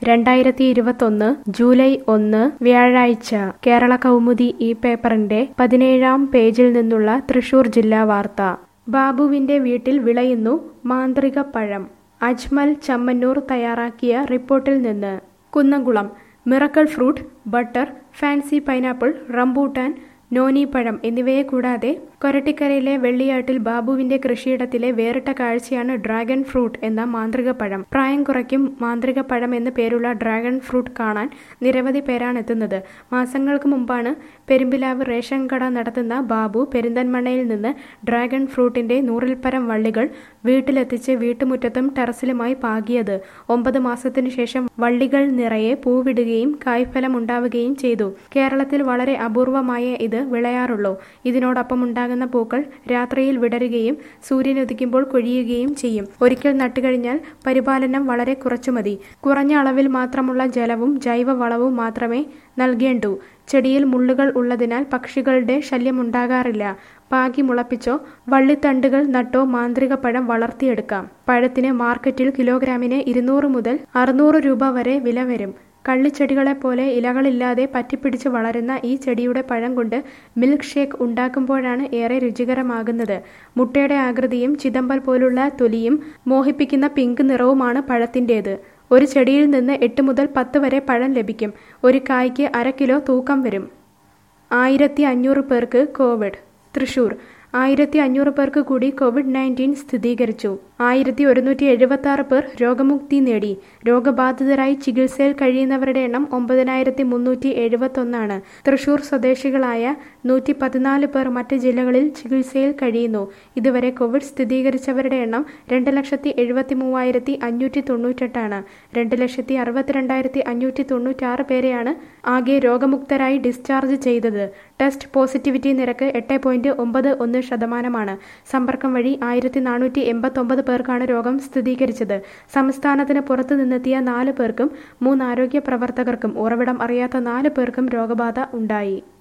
2021 July 1 വ്യാഴാഴ്ച കേരള കൗമുദി ഈ പേപ്പറിന്റെ 17-ാം പേജിൽ നിന്നുള്ള തൃശൂർ ജില്ലാ വാർത്ത. ബാബുവിന്റെ വീട്ടിൽ വിളയുന്നു മാന്ത്രിക പഴം. അജ്മൽ ചമ്മന്നൂർ തയ്യാറാക്കിയ റിപ്പോർട്ടിൽ നിന്ന്. Kunnamkulam. Miracle fruit, butter, fancy pineapple, rambutan, noni പഴം എന്നിവയെ കൂടാതെ കൊരട്ടിക്കരയിലെ വെള്ളിയാട്ടിൽ ബാബുവിന്റെ കൃഷിയിടത്തിലെ വേറിട്ട കാഴ്ചയാണ് ഡ്രാഗൺ ഫ്രൂട്ട് എന്ന മാന്ത്രിക പഴം. പ്രായം കുറയ്ക്കും മാന്ത്രിക പഴം എന്ന് പേരുള്ള ഡ്രാഗൺ ഫ്രൂട്ട് കാണാൻ നിരവധി പേരാണ് എത്തുന്നത്. മാസങ്ങൾക്ക് മുമ്പാണ് പെരുമ്പിലാവ് റേഷൻ കട നടത്തുന്ന ബാബു പെരിന്തൽമണ്ണയിൽ നിന്ന് ഡ്രാഗൺ ഫ്രൂട്ടിന്റെ 100-ൽ-പരം വള്ളികൾ വീട്ടിലെത്തിച്ച് വീട്ടുമുറ്റത്തും ടെറസിലുമായി പാകിയത്. 9 മാസത്തിനു ശേഷം വള്ളികൾ നിറയെ പൂവിടുകയും കായ്ഫലം ഉണ്ടാവുകയും ചെയ്തു. കേരളത്തിൽ വളരെ അപൂർവമായ ഇത് വിളയാറുള്ളൂ. ഇതിനോടൊപ്പം ഉണ്ടാകുന്ന പൂക്കൾ രാത്രിയിൽ വിടരുകയും സൂര്യനുദിക്കുമ്പോൾ കൊഴിയുകയും ചെയ്യും. ഒരിക്കൽ നട്ടുകഴിഞ്ഞാൽ പരിപാലനം വളരെ കുറച്ചു മതി. കുറഞ്ഞ അളവിൽ മാത്രമുള്ള ജലവും ജൈവവളവും മാത്രമേ നൽകേണ്ടൂ. ചെടിയിൽ മുള്ളുകൾ ഉള്ളതിനാൽ പക്ഷികളുടെ ശല്യമുണ്ടാകാറില്ല. പാകി മുളപ്പിച്ചോ വള്ളിത്തണ്ടുകൾ നട്ടോ മാന്ത്രിക പഴം വളർത്തിയെടുക്കാം. പഴത്തിന് മാർക്കറ്റിൽ കിലോഗ്രാമിന് 200 മുതൽ 600 രൂപ വരെ വില വരും. കള്ളിച്ചെടികളെപ്പോലെ ഇലകളില്ലാതെ പറ്റിപ്പിടിച്ച് വളരുന്ന ഈ ചെടിയുടെ പഴം കൊണ്ട് മിൽക്ക് ഷേക്ക് ഉണ്ടാക്കുമ്പോഴാണ് ഏറെ രുചികരമാകുന്നത്. മുട്ടയുടെ ആകൃതിയും ചിതമ്പൽ പോലുള്ള തൊലിയും മോഹിപ്പിക്കുന്ന പിങ്ക് നിറവുമാണ് പഴത്തിൻ്റേത്. ഒരു ചെടിയിൽ നിന്ന് 8 മുതൽ 10 വരെ പഴം ലഭിക്കും. ഒരു കായ്ക്ക് 1/2 കിലോ തൂക്കം വരും. 1500 പേർക്ക് കോവിഡ്. തൃശൂർ. 1500 പേർക്ക് കൂടി കോവിഡ്-19 സ്ഥിരീകരിച്ചു. 1176 പേർ രോഗമുക്തി നേടി. രോഗബാധിതരായി ചികിത്സയിൽ കഴിയുന്നവരുടെ എണ്ണം 9371 ആണ്. തൃശൂർ സ്വദേശികളായ 114 പേർ മറ്റ് ജില്ലകളിൽ ചികിത്സയിൽ കഴിയുന്നു. ഇതുവരെ കോവിഡ് സ്ഥിരീകരിച്ചവരുടെ എണ്ണം 2,73,598 ആണ്. 2,62,596 പേരെയാണ് ആകെ രോഗമുക്തരായി ഡിസ്ചാർജ് ചെയ്തത്. ടെസ്റ്റ് പോസിറ്റിവിറ്റി നിരക്ക് 8.91%. സമ്പർക്കം വഴി 1489 പേർക്കാണ് രോഗം സ്ഥിരീകരിച്ചത്. സംസ്ഥാനത്തിന് പുറത്തു നിന്നെത്തിയ 4 പേർക്കും 3 ആരോഗ്യ പ്രവർത്തകർക്കും ഉറവിടം അറിയാത്ത 4 പേർക്കും രോഗബാധ ഉണ്ടായി.